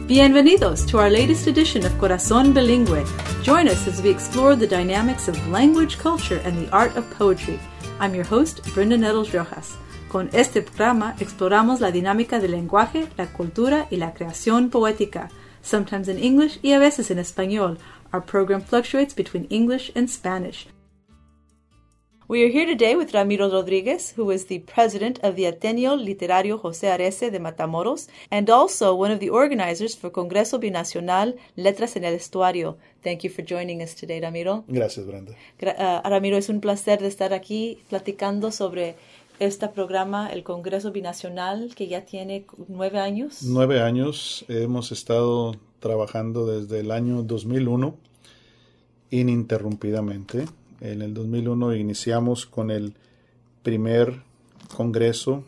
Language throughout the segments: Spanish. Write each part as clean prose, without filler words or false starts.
Bienvenidos to our latest edition of Corazón Bilingüe. Join us as we explore the dynamics of language, culture, and the art of poetry. I'm your host, Brenda Nettles Rojas. Con este programa exploramos la dinámica del lenguaje, la cultura y la creación poética, sometimes in English y a veces en español. Our program fluctuates between English and Spanish. We are here today with Ramiro Rodriguez, who is the president of the Ateneo Literario José Arce de Matamoros and also one of the organizers for Congreso Binacional Letras en el Estuario. Thank you for joining us today, Ramiro. Gracias, Brenda. Ramiro, es un placer de estar aquí platicando sobre este programa, el Congreso Binacional, que ya tiene 9 años. 9 años. Hemos estado trabajando desde el año 2001 ininterrumpidamente. En el 2001 iniciamos con el primer congreso.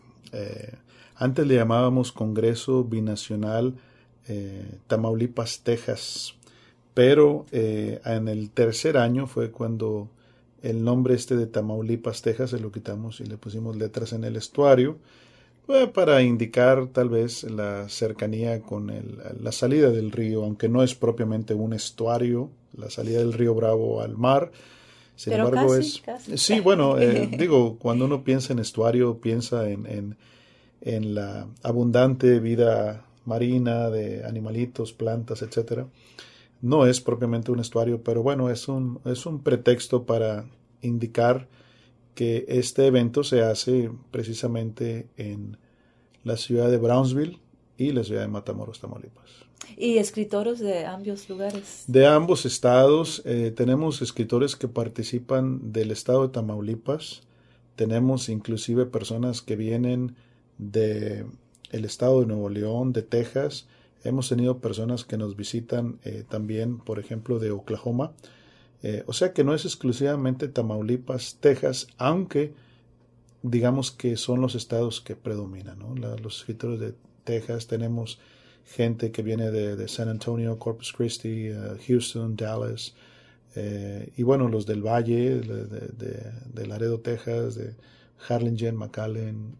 Antes le llamábamos Congreso Binacional Tamaulipas, Texas. Pero en el tercer año fue cuando el nombre de Tamaulipas, Texas, se lo quitamos y le pusimos Letras en el Estuario para indicar tal vez la cercanía con la salida del río, aunque no es propiamente un estuario, la salida del río Bravo al mar. Sin Pero embargo, casi. Sí, bueno, digo, cuando uno piensa en estuario, piensa en la abundante vida marina de animalitos, plantas, etcétera. No es propiamente un estuario, pero bueno, es un pretexto para indicar que este evento se hace precisamente en la ciudad de Brownsville y la ciudad de Matamoros, Tamaulipas. ¿Y escritores de ambos lugares? De ambos estados. Tenemos escritores que participan del estado de Tamaulipas. Tenemos inclusive personas que vienen del estado de Nuevo León, de Texas. Hemos tenido personas que nos visitan también, por ejemplo, de Oklahoma. O sea que no es exclusivamente Tamaulipas, Texas, aunque digamos que son los estados que predominan, ¿no? Los escritores de Texas, tenemos gente que viene de San Antonio, Corpus Christi, Houston, Dallas, y bueno, los del Valle, de Laredo, Texas, de Harlingen, McAllen,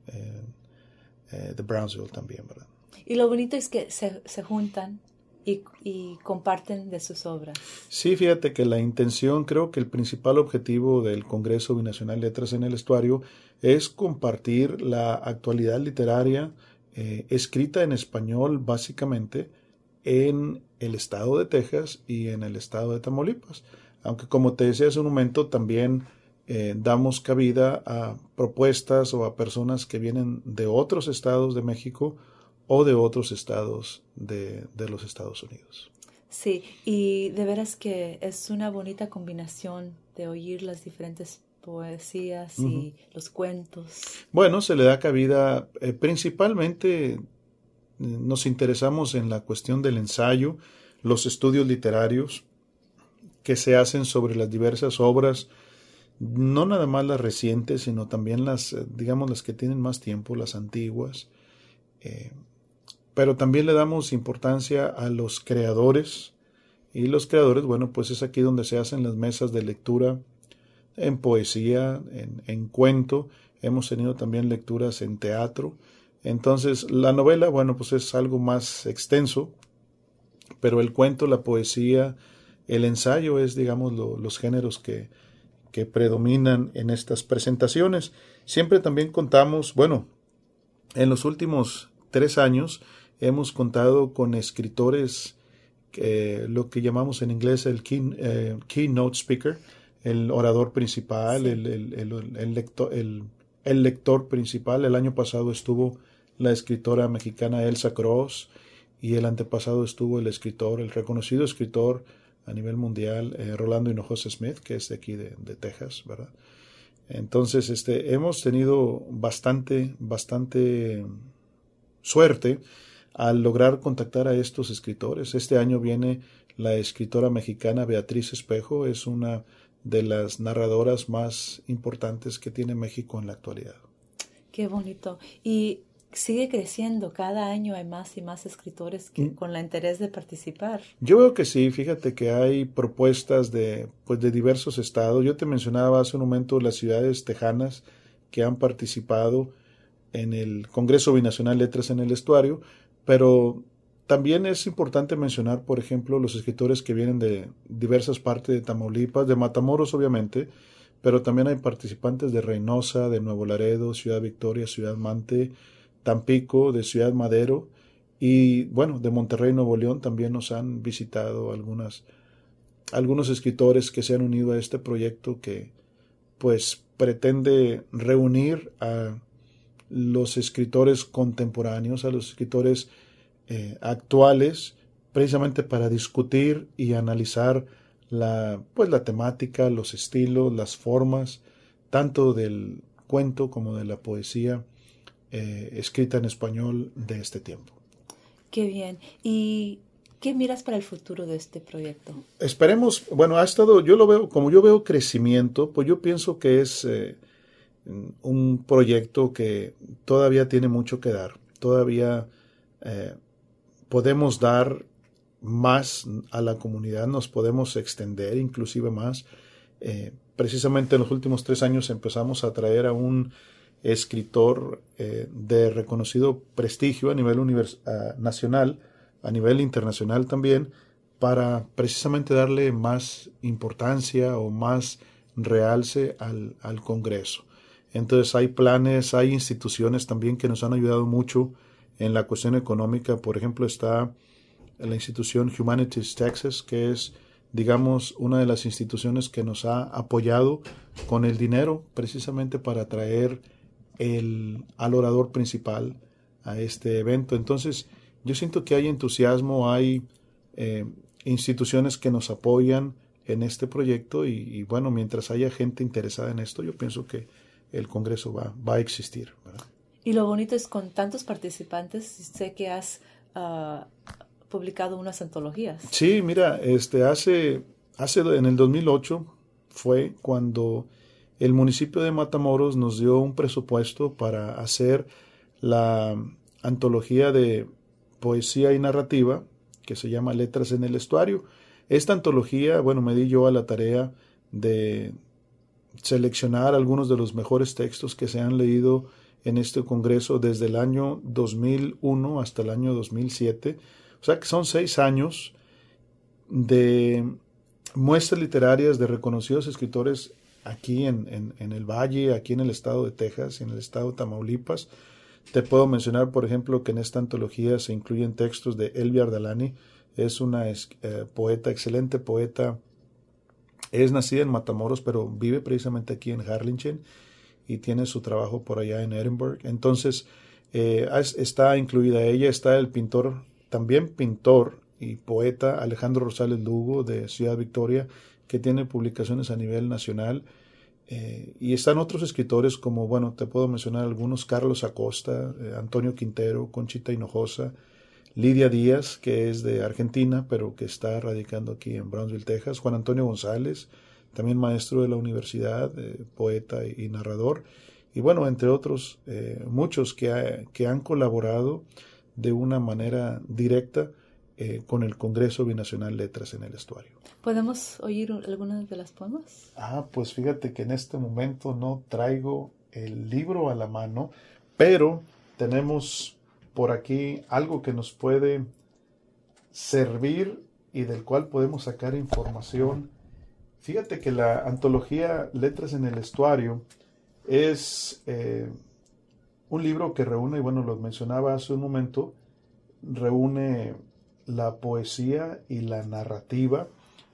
de Brownsville también, ¿verdad? Y lo bonito es que se juntan y comparten de sus obras. Sí, fíjate que la intención, creo que el principal objetivo del Congreso Binacional Letras en el Estuario es compartir la actualidad literaria escrita en español básicamente en el estado de Texas y en el estado de Tamaulipas. Aunque como te decía hace un momento, también damos cabida a propuestas o a personas que vienen de otros estados de México o de otros estados de los Estados Unidos. Sí, y de veras que es una bonita combinación de oír las diferentes poesías y los cuentos. Bueno, se le da cabida, principalmente nos interesamos en la cuestión del ensayo, los estudios literarios que se hacen sobre las diversas obras, no nada más las recientes, sino también las que tienen más tiempo, las antiguas. Pero también le damos importancia a los creadores, y los creadores, bueno, pues es aquí donde se hacen las mesas de lectura en poesía, en cuento. Hemos tenido también lecturas en teatro. Entonces, la novela, bueno, pues es algo más extenso, pero el cuento, la poesía, el ensayo es, digamos, los géneros que predominan en estas presentaciones. Siempre también contamos, bueno, en los últimos 3 años hemos contado con escritores, lo que llamamos en inglés el keynote speaker, el orador principal, sí. el lector principal. El año pasado estuvo la escritora mexicana Elsa Cross, y el antepasado estuvo el reconocido escritor a nivel mundial, Rolando Hinojosa Smith, que es de aquí de Texas, ¿verdad? Entonces, hemos tenido bastante suerte al lograr contactar a estos escritores. Este año viene la escritora mexicana Beatriz Espejo, es una de las narradoras más importantes que tiene México en la actualidad. Qué bonito. Y sigue creciendo, cada año hay más y más escritores con la interés de participar. Yo veo que sí, fíjate que hay propuestas de diversos estados. Yo te mencionaba hace un momento las ciudades tejanas que han participado en el Congreso Binacional Letras en el Estuario, pero también es importante mencionar, por ejemplo, los escritores que vienen de diversas partes de Tamaulipas, de Matamoros obviamente, pero también hay participantes de Reynosa, de Nuevo Laredo, Ciudad Victoria, Ciudad Mante, Tampico, de Ciudad Madero y bueno, de Monterrey, Nuevo León también nos han visitado algunos escritores que se han unido a este proyecto que pues pretende reunir a los escritores contemporáneos, a los escritores actuales, precisamente para discutir y analizar la temática, los estilos, las formas, tanto del cuento como de la poesía escrita en español de este tiempo. Qué bien. ¿Y qué miras para el futuro de este proyecto? Esperemos, bueno, yo veo crecimiento, pues yo pienso que es un proyecto que todavía tiene mucho que dar, todavía podemos dar más a la comunidad, nos podemos extender inclusive más. Precisamente en los últimos 3 años empezamos a traer a un escritor de reconocido prestigio a nivel nacional, a nivel internacional también, para precisamente darle más importancia o más realce al Congreso. Entonces hay planes, hay instituciones también que nos han ayudado mucho en la cuestión económica. Por ejemplo, está la institución Humanities Texas, que es, digamos, una de las instituciones que nos ha apoyado con el dinero precisamente para traer al orador principal a este evento. Entonces, yo siento que hay entusiasmo, hay instituciones que nos apoyan en este proyecto y bueno, mientras haya gente interesada en esto, yo pienso que el Congreso va a existir, ¿verdad? Y lo bonito es con tantos participantes, sé que has publicado unas antologías. Sí, mira, en el 2008 fue cuando el municipio de Matamoros nos dio un presupuesto para hacer la antología de poesía y narrativa que se llama Letras en el Estuario. Esta antología, bueno, me di yo a la tarea de seleccionar algunos de los mejores textos que se han leído en este congreso desde el año 2001 hasta el año 2007. O sea que son 6 años de muestras literarias de reconocidos escritores aquí en el Valle, aquí en el estado de Texas y en el estado de Tamaulipas. Te puedo mencionar, por ejemplo, que en esta antología se incluyen textos de Elvia Ardalani. Es una poeta, excelente poeta. Es nacida en Matamoros, pero vive precisamente aquí en Harlingen y tiene su trabajo por allá en Edinburgh. Entonces, está incluida ella, está el pintor, también pintor y poeta Alejandro Rosales Lugo de Ciudad Victoria, que tiene publicaciones a nivel nacional. Y están otros escritores como, bueno, te puedo mencionar algunos: Carlos Acosta, Antonio Quintero, Conchita Hinojosa, Lidia Díaz, que es de Argentina, pero que está radicando aquí en Brownsville, Texas, Juan Antonio González, también maestro de la universidad, poeta y narrador, y bueno, entre otros, muchos que han colaborado de una manera directa con el Congreso Binacional Letras en el Estuario. ¿Podemos oír algunas de las poemas? Pues fíjate que en este momento no traigo el libro a la mano, pero tenemos por aquí algo que nos puede servir y del cual podemos sacar información. Fíjate que la antología Letras en el Estuario es un libro que reúne, y bueno, lo mencionaba hace un momento, reúne la poesía y la narrativa,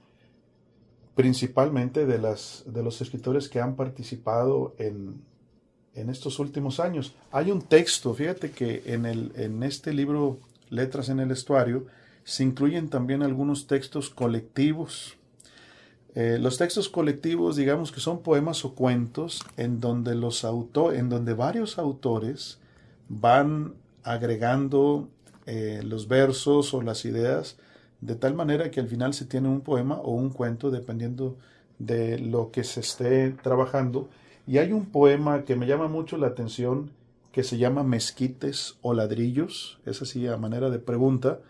principalmente de los escritores que han participado en estos últimos años. Hay un texto, fíjate que en este libro Letras en el Estuario se incluyen también algunos textos colectivos. Los textos colectivos, digamos que son poemas o cuentos en donde varios autores van agregando los versos o las ideas de tal manera que al final se tiene un poema o un cuento dependiendo de lo que se esté trabajando. Y hay un poema que me llama mucho la atención que se llama Mezquites o Ladrillos, es así a manera de pregunta.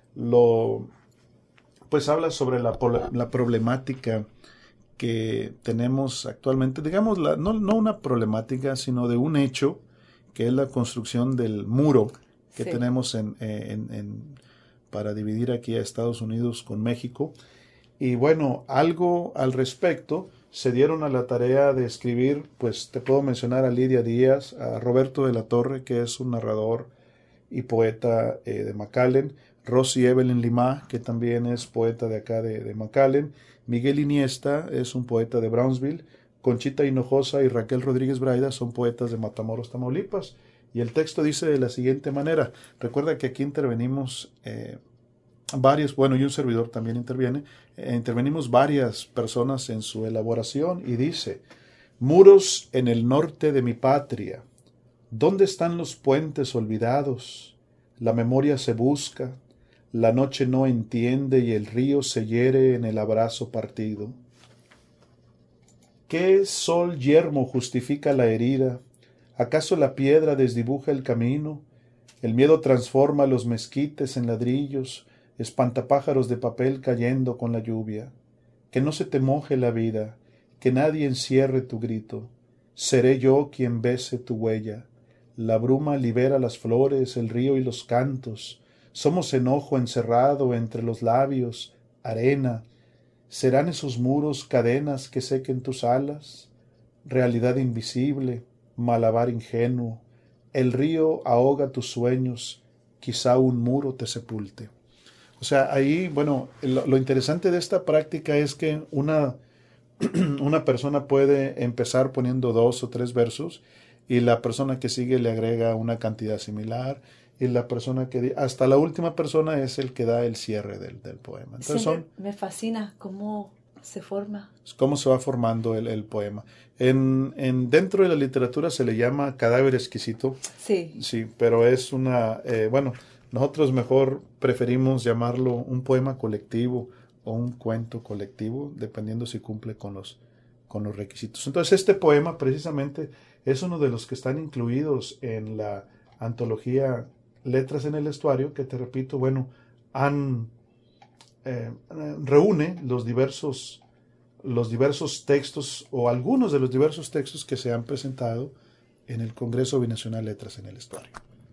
Pues habla sobre la problemática que tenemos actualmente, digamos, no una problemática, sino de un hecho, que es la construcción del muro que tenemos para dividir aquí a Estados Unidos con México. Y bueno, algo al respecto, se dieron a la tarea de escribir, pues te puedo mencionar a Lidia Díaz, a Roberto de la Torre, que es un narrador y poeta de McAllen, Rosy Evelyn Lima, que también es poeta de acá de McAllen, Miguel Iniesta es un poeta de Brownsville, Conchita Hinojosa y Raquel Rodríguez Braida son poetas de Matamoros, Tamaulipas. Y el texto dice de la siguiente manera, recuerda que aquí intervenimos varios, bueno, y un servidor también interviene, intervenimos varias personas en su elaboración y dice, muros en el norte de mi patria, ¿dónde están los puentes olvidados? La memoria se busca, la noche no entiende y el río se hiere en el abrazo partido. ¿Qué sol yermo justifica la herida? ¿Acaso la piedra desdibuja el camino? El miedo transforma los mezquites en ladrillos, espantapájaros de papel cayendo con la lluvia. Que no se te moje la vida, que nadie encierre tu grito. Seré yo quien bese tu huella. La bruma libera las flores, el río y los cantos. Somos enojo encerrado entre los labios, arena. ¿Serán esos muros cadenas que sequen tus alas? Realidad invisible, malabar ingenuo. El río ahoga tus sueños, quizá un muro te sepulte. O sea, ahí, bueno, lo interesante de esta práctica es que una persona puede empezar poniendo 2 o 3 versos y la persona que sigue le agrega una cantidad similar y la persona que hasta la última persona es el que da el cierre del poema. Entonces me fascina cómo se forma. Cómo se va formando el poema. Dentro de la literatura se le llama cadáver exquisito. Sí. Sí, pero es una, bueno, nosotros mejor preferimos llamarlo un poema colectivo o un cuento colectivo, dependiendo si cumple con los requisitos. Entonces, este poema precisamente es uno de los que están incluidos en la antología Letras en el Estuario, que te repito, bueno, reúne los diversos textos o algunos de los diversos textos que se han presentado en el Congreso Binacional Letras en el Estuario.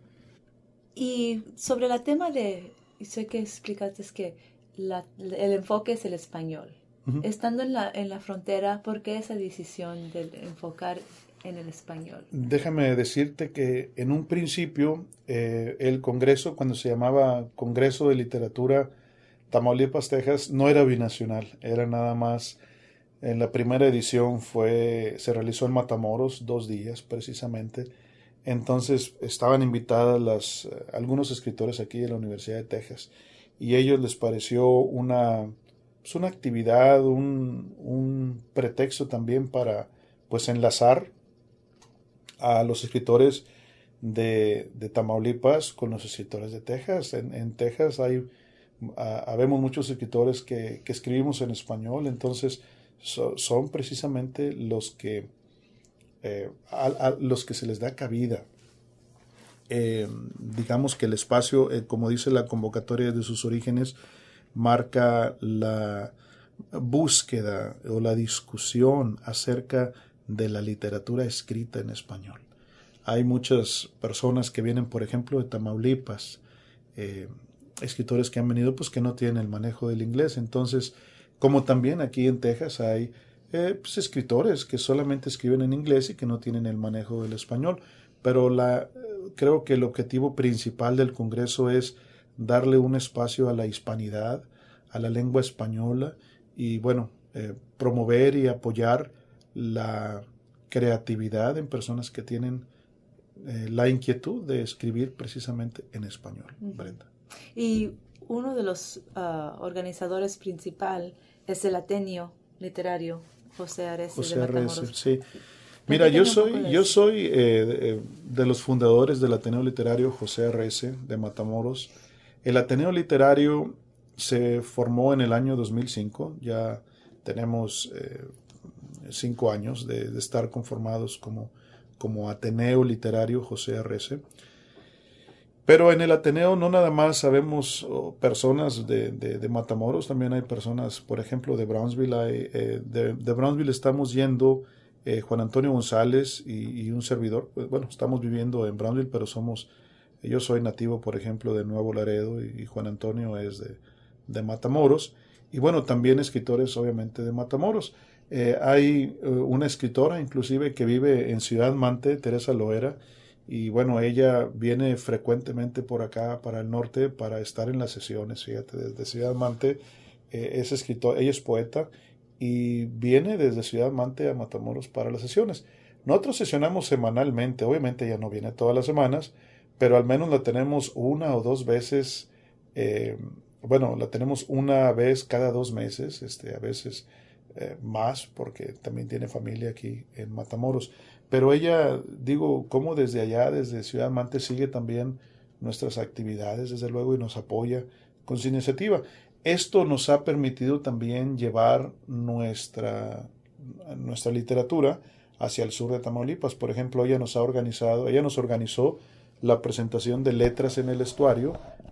Y sobre el tema sé que explicaste que el enfoque es el español. Uh-huh. Estando en la frontera, ¿por qué esa decisión de enfocar en el español? Déjame decirte que en un principio el Congreso, cuando se llamaba Congreso de Literatura Tamaulipas, Texas, no era binacional, era nada más, en la primera edición se realizó en Matamoros, 2 días precisamente. Entonces estaban invitadas algunos escritores aquí de la Universidad de Texas y a ellos les pareció una actividad, un pretexto también para pues enlazar a los escritores de Tamaulipas con los escritores de Texas. En Texas habemos muchos escritores que escribimos en español, entonces son precisamente los que a los que se les da cabida. Digamos que el espacio, como dice la convocatoria de sus orígenes, marca la búsqueda o la discusión acerca de la literatura escrita en español. Hay muchas personas que vienen, por ejemplo, de Tamaulipas, escritores que han venido pues que no tienen el manejo del inglés. Entonces, como también aquí en Texas hay pues, escritores que solamente escriben en inglés y que no tienen el manejo del español. Pero creo que el objetivo principal del Congreso es darle un espacio a la hispanidad, a la lengua española y, bueno, promover y apoyar la creatividad en personas que tienen la inquietud de escribir precisamente en español. Brenda. Y uno de los organizadores principal es el Ateneo Literario, José Arce de Matamoros. Sí. Mira, yo soy de los fundadores del Ateneo Literario José Arce de Matamoros. El Ateneo Literario se formó en el año 2005, ya tenemos 5 años de estar conformados como Ateneo Literario José Arce. Pero en el Ateneo no nada más sabemos personas de Matamoros, también hay personas, por ejemplo, de Brownsville. De Brownsville estamos yendo Juan Antonio González y un servidor. Bueno, estamos viviendo en Brownsville, pero somos Yo soy nativo, por ejemplo, de Nuevo Laredo y Juan Antonio es de Matamoros. Y bueno, también escritores obviamente de Matamoros. Hay una escritora inclusive que vive en Ciudad Mante, Teresa Loera, y bueno, ella viene frecuentemente por acá, para el norte, para estar en las sesiones, fíjate, desde Ciudad Mante. Es escritor, ella es poeta y viene desde Ciudad Mante a Matamoros para las sesiones. Nosotros sesionamos semanalmente, obviamente ella no viene todas las semanas, pero al menos la tenemos una o dos veces, bueno, la tenemos una vez cada 2 meses, a veces más, porque también tiene familia aquí en Matamoros. Pero ella, digo, como desde allá, desde Ciudad Mante, sigue también nuestras actividades, desde luego, y nos apoya con su iniciativa. Esto nos ha permitido también llevar nuestra literatura hacia el sur de Tamaulipas. Por ejemplo, ella nos organizó la presentación de Letras en el Estuario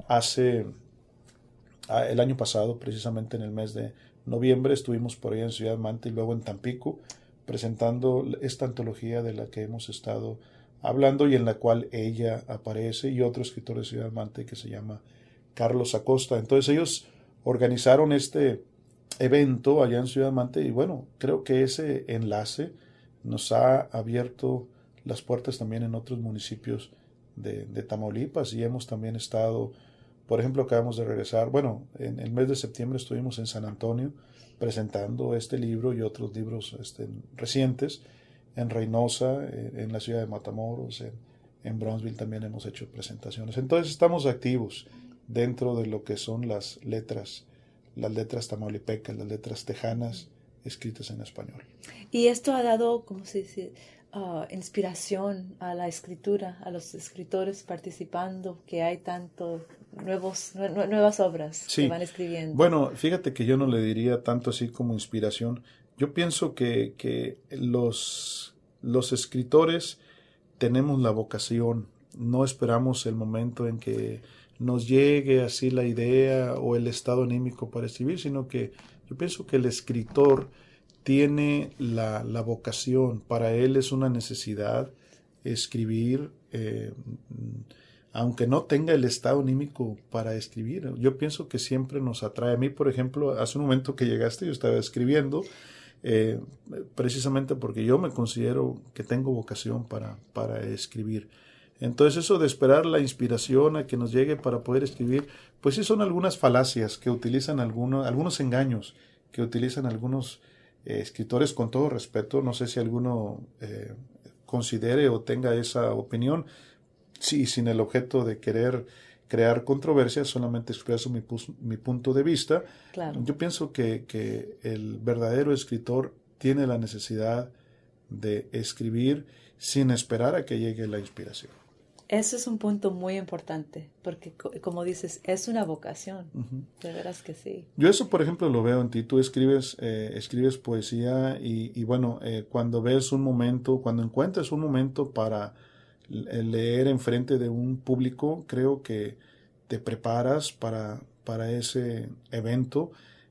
el año pasado, precisamente en el mes de noviembre. Estuvimos por allá en Ciudad Mante y luego en Tampico, presentando esta antología de la que hemos estado hablando y en la cual ella aparece y otro escritor de Ciudad Mante que se llama Carlos Acosta. Entonces ellos organizaron este evento allá en Ciudad Mante y bueno, creo que ese enlace nos ha abierto las puertas también en otros municipios de Tamaulipas y hemos también estado, por ejemplo, acabamos de regresar, bueno, en el mes de septiembre estuvimos en San Antonio presentando este libro y otros libros recientes, en Reynosa, en la ciudad de Matamoros, en Brownsville también hemos hecho presentaciones. Entonces estamos activos dentro de lo que son las letras tamaulipecas, las letras tejanas escritas en español. Y esto ha dado, ¿cómo se dice?, inspiración a la escritura, a los escritores participando, que hay tanto nuevas obras sí, que van escribiendo. Bueno, fíjate que yo no le diría tanto así como inspiración. Yo pienso que los escritores tenemos la vocación, no esperamos el momento en que nos llegue así la idea o el estado anímico para escribir, sino que yo pienso que el escritor tiene la vocación, para él es una necesidad escribir, aunque no tenga el estado anímico para escribir. Yo pienso que siempre nos atrae. A mí, por ejemplo, hace un momento que llegaste yo estaba escribiendo, precisamente porque yo me considero que tengo vocación para escribir. Entonces eso de esperar la inspiración a que nos llegue para poder escribir, pues sí son algunas falacias que utilizan algunos engaños que utilizan algunos escritores, con todo respeto. No sé si alguno considere o tenga esa opinión, sí, sin el objeto de querer crear controversia, solamente expreso mi punto de vista. Claro. Yo pienso que el verdadero escritor tiene la necesidad de escribir sin esperar a que llegue la inspiración. Eso es un punto muy importante, porque como dices, es una vocación, de veras que sí. Yo eso, por ejemplo, lo veo en ti. Tú escribes poesía y bueno, cuando ves un momento, cuando encuentras un momento para leer enfrente de un público, creo que te preparas para ese evento.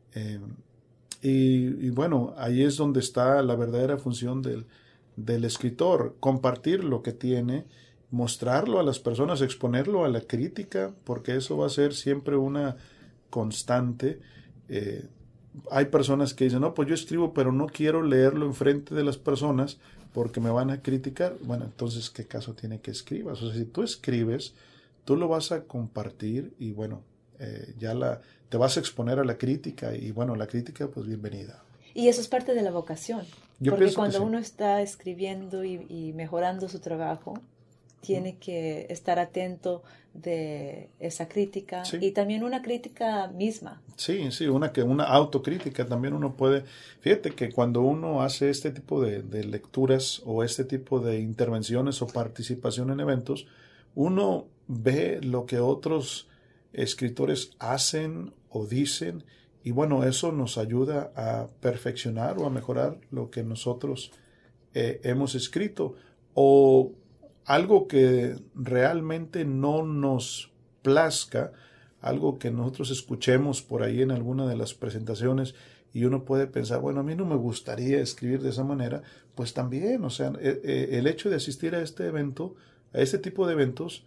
Y bueno, ahí es donde está la verdadera función del escritor, compartir lo que tiene, mostrarlo a las personas, exponerlo a la crítica, porque eso va a ser siempre una constante. Hay personas que dicen, no, pues yo escribo, pero no quiero leerlo enfrente de las personas porque me van a criticar. Bueno, entonces, ¿qué caso tiene que escribas? O sea, si tú escribes, tú lo vas a compartir y bueno, te vas a exponer a la crítica y bueno, la crítica, pues bienvenida. Y eso es parte de la vocación, porque cuando uno está escribiendo y mejorando su trabajo, tiene que estar atento de esa crítica, sí, y también una crítica misma. Sí, una autocrítica también uno puede. Fíjate que cuando uno hace este tipo de lecturas o este tipo de intervenciones o participación en eventos, uno ve lo que otros escritores hacen o dicen y bueno, eso nos ayuda a perfeccionar o a mejorar lo que nosotros hemos escrito, o algo que realmente no nos plazca, algo que nosotros escuchemos por ahí en alguna de las presentaciones y uno puede pensar, bueno, a mí no me gustaría escribir de esa manera, pues también, o sea, el hecho de asistir a este evento, a este tipo de eventos,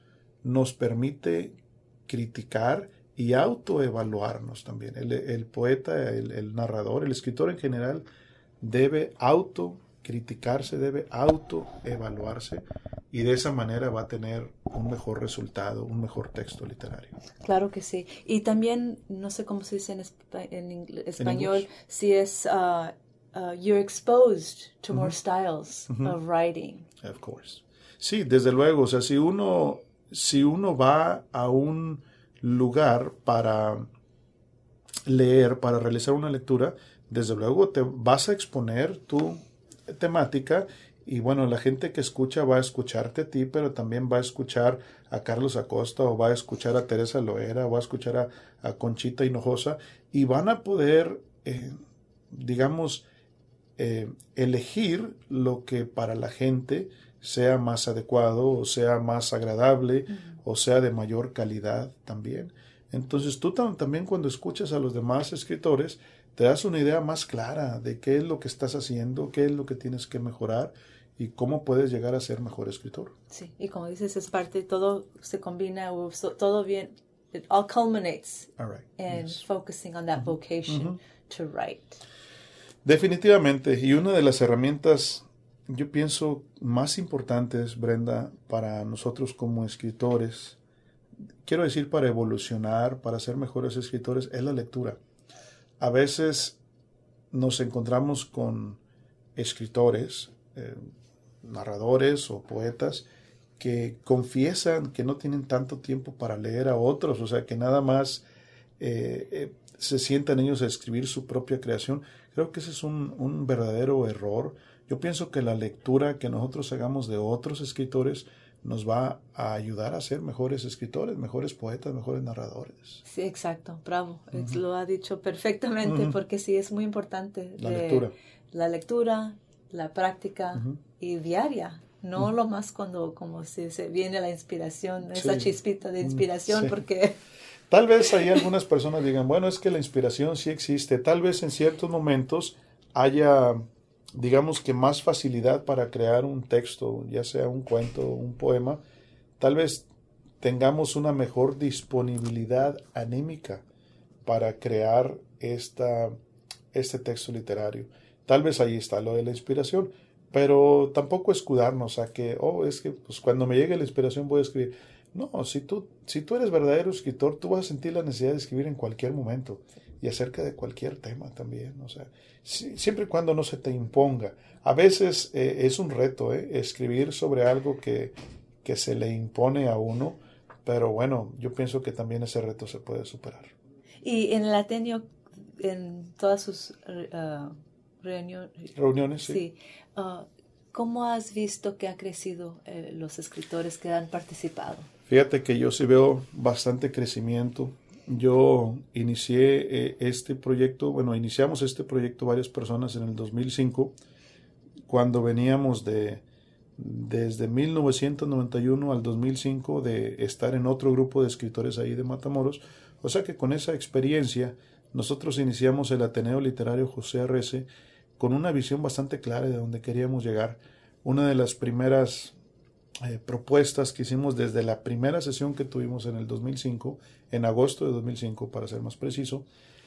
nos permite criticar y autoevaluarnos también. El poeta, el narrador, el escritor en general debe autocriticarse, debe autoevaluarse y de esa manera va a tener un mejor resultado, un mejor texto literario. Claro que sí. Y también, no sé cómo se dice en español, si es you're exposed to more styles of writing. Of course. Sí, desde luego. O sea, si uno va a un lugar para leer, para realizar una lectura, desde luego te vas a exponer tu temática y bueno, la gente que escucha va a escucharte a ti, pero también va a escuchar a Carlos Acosta o va a escuchar a Teresa Loera o va a escuchar a Conchita Hinojosa y van a poder, elegir lo que para la gente sea más adecuado o sea más agradable o sea de mayor calidad también. Entonces tú también cuando escuchas a los demás escritores te das una idea más clara de qué es lo que estás haciendo, qué es lo que tienes que mejorar y cómo puedes llegar a ser mejor escritor. Sí, y como dices, es parte, todo se combina, todo bien, it all culminates in focusing on that vocation to write. Definitivamente, y una de las herramientas, yo pienso, más importantes, Brenda, para nosotros como escritores, quiero decir para evolucionar, para ser mejores escritores, es la lectura. A veces nos encontramos con escritores, narradores o poetas que confiesan que no tienen tanto tiempo para leer a otros, o sea, que nada más se sientan ellos a escribir su propia creación. Creo que ese es un verdadero error. Yo pienso que la lectura que nosotros hagamos de otros escritores nos va a ayudar a ser mejores escritores, mejores poetas, mejores narradores. Sí, exacto, bravo. Lo ha dicho perfectamente porque sí, es muy importante. La lectura, la práctica y diaria. No lo más cuando como si se viene la inspiración, esa chispita de inspiración, porque... Tal vez ahí algunas personas digan, bueno, es que la inspiración sí existe. Tal vez en ciertos momentos haya, digamos que más facilidad para crear un texto, ya sea un cuento o un poema. Tal vez tengamos una mejor disponibilidad anímica para crear este texto literario. Tal vez ahí está lo de la inspiración, pero tampoco escudarnos a que, es que pues, cuando me llegue la inspiración voy a escribir. No, si tú eres verdadero escritor, tú vas a sentir la necesidad de escribir en cualquier momento y acerca de cualquier tema también. O sea, siempre y cuando no se te imponga. A veces es un reto escribir sobre algo que se le impone a uno, pero bueno, yo pienso que también ese reto se puede superar. Y en el Ateneo, en todas sus reuniones, sí. ¿Cómo has visto que ha crecido los escritores que han participado? Fíjate que yo sí veo bastante crecimiento. Yo inicié este proyecto, iniciamos este proyecto varias personas en el 2005, cuando veníamos desde 1991 al 2005 de estar en otro grupo de escritores ahí de Matamoros. O sea que con esa experiencia nosotros iniciamos el Ateneo Literario José Arrece con una visión bastante clara de dónde queríamos llegar. Una de las primeras propuestas que hicimos desde la primera sesión que tuvimos en el 2005, en agosto de 2005 para ser más preciso,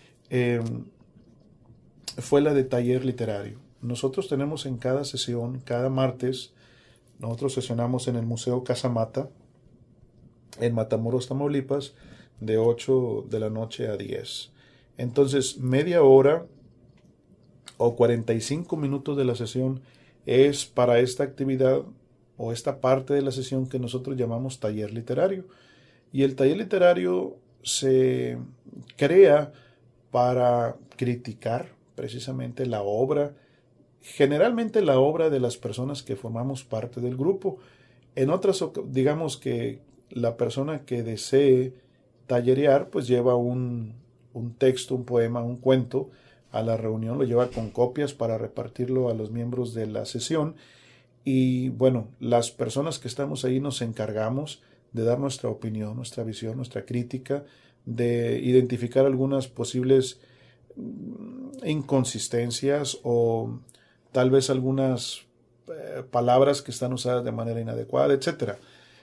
fue la de taller literario. Nosotros tenemos en cada sesión, cada martes, nosotros sesionamos en el Museo Casamata, en Matamoros, Tamaulipas, de 8 de la noche a 10. Entonces, media hora o 45 minutos de la sesión es para esta actividad o esta parte de la sesión que nosotros llamamos taller literario. Y el taller literario se crea para criticar precisamente la obra, generalmente la obra de las personas que formamos parte del grupo. En otras, digamos que la persona que desee tallerear, pues lleva un texto, un poema, un cuento a la reunión, lo lleva con copias para repartirlo a los miembros de la sesión. Y bueno, las personas que estamos ahí nos encargamos de dar nuestra opinión, nuestra visión, nuestra crítica, de identificar algunas posibles inconsistencias o tal vez algunas palabras que están usadas de manera inadecuada, etc.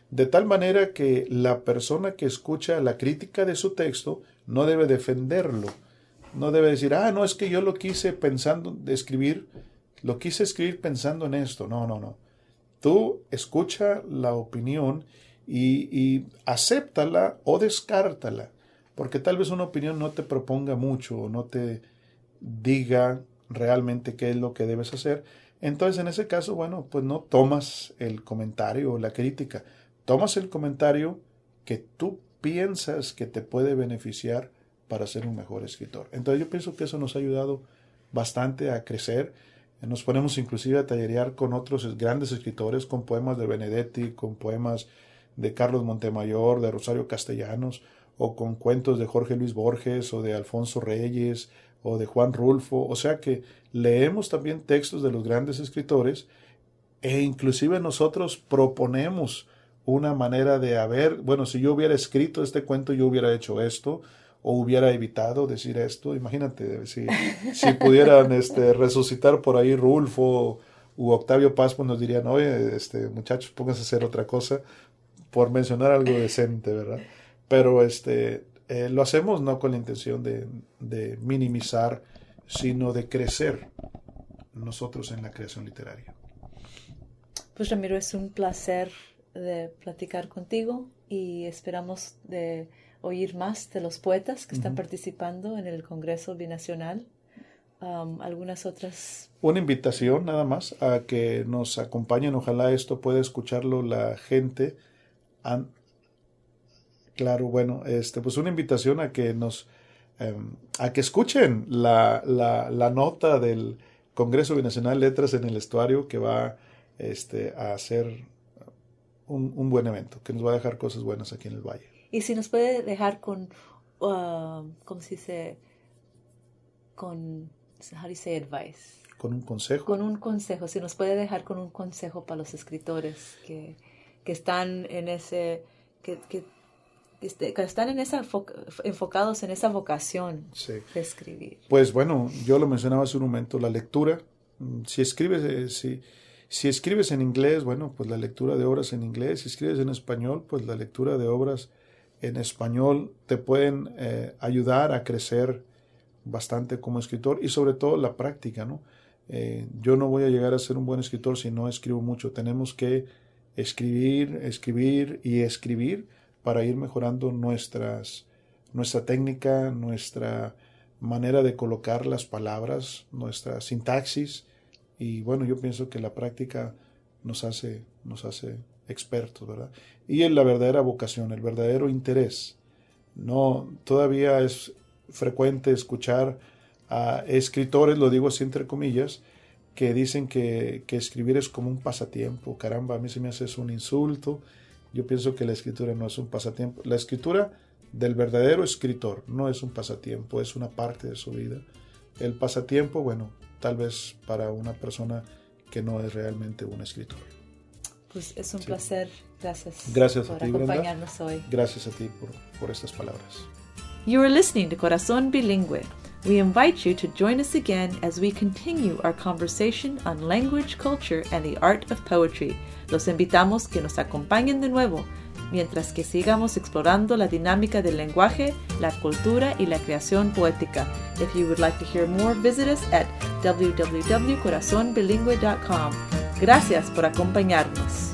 de tal manera que la persona que escucha la crítica de su texto no debe defenderlo, no debe decir, no, es que yo lo quise escribir pensando en esto. No. Tú escucha la opinión y acéptala o descártala, porque tal vez una opinión no te proponga mucho o no te diga realmente qué es lo que debes hacer. Entonces, en ese caso, bueno, pues no tomas el comentario o la crítica, tomas el comentario que tú piensas que te puede beneficiar para ser un mejor escritor. Entonces, yo pienso que eso nos ha ayudado bastante a crecer. Nos ponemos inclusive a tallerear con otros grandes escritores, con poemas de Benedetti, con poemas de Carlos Montemayor, de Rosario Castellanos, o con cuentos de Jorge Luis Borges, o de Alfonso Reyes, o de Juan Rulfo. O sea que leemos también textos de los grandes escritores, e inclusive nosotros proponemos una manera de bueno, si yo hubiera escrito este cuento, yo hubiera hecho esto, o hubiera evitado decir esto. Imagínate, si pudieran resucitar por ahí Rulfo u Octavio Paz, pues nos dirían, oye, muchachos, pónganse a hacer otra cosa, por mencionar algo decente, ¿verdad? Pero lo hacemos no con la intención de minimizar, sino de crecer nosotros en la creación literaria. Pues Ramiro, es un placer de platicar contigo y esperamos de oír más de los poetas que están participando en el Congreso Binacional. Algunas otras... Una invitación nada más a que nos acompañen. Ojalá esto pueda escucharlo la gente. Claro, bueno, pues una invitación a que a que escuchen la nota del Congreso Binacional Letras en el Estuario, que va a ser un buen evento, que nos va a dejar cosas buenas aquí en el Valle. Y si nos puede dejar con, ¿cómo se dice? Con, how do you say advice? ¿Con un consejo? Con un consejo, si nos puede dejar con un consejo para los escritores que están en ese, que están en enfocados en esa vocación de escribir. Pues bueno, yo lo mencionaba hace un momento, la lectura. Si escribes en inglés, bueno, pues la lectura de obras en inglés. Si escribes en español, pues la lectura de obras en español te pueden ayudar a crecer bastante como escritor, y sobre todo la práctica, ¿no? Yo no voy a llegar a ser un buen escritor si no escribo mucho. Tenemos que escribir para ir mejorando nuestra técnica, nuestra manera de colocar las palabras, nuestra sintaxis. Y bueno, yo pienso que la práctica nos hace expertos, ¿verdad? Y en la verdadera vocación, el verdadero interés. No, todavía es frecuente escuchar a escritores, lo digo así entre comillas, que dicen que escribir es como un pasatiempo. Caramba, a mí se me hace eso un insulto. Yo pienso que la escritura no es un pasatiempo. La escritura del verdadero escritor no es un pasatiempo, es una parte de su vida. El pasatiempo, bueno, tal vez para una persona que no es realmente un escritor. Pues es un placer. Gracias por a ti, acompañarnos Brenda. hoy. Gracias a ti por estas palabras. You are listening to Corazón Bilingüe. We invite you to join us again as we continue our conversation on language, culture, and the art of poetry. Los invitamos que nos acompañen de nuevo mientras que sigamos explorando la dinámica del lenguaje, la cultura y la creación poética. If you would like to hear more, visit us at www.corazonbilingüe.com. Gracias por acompañarnos.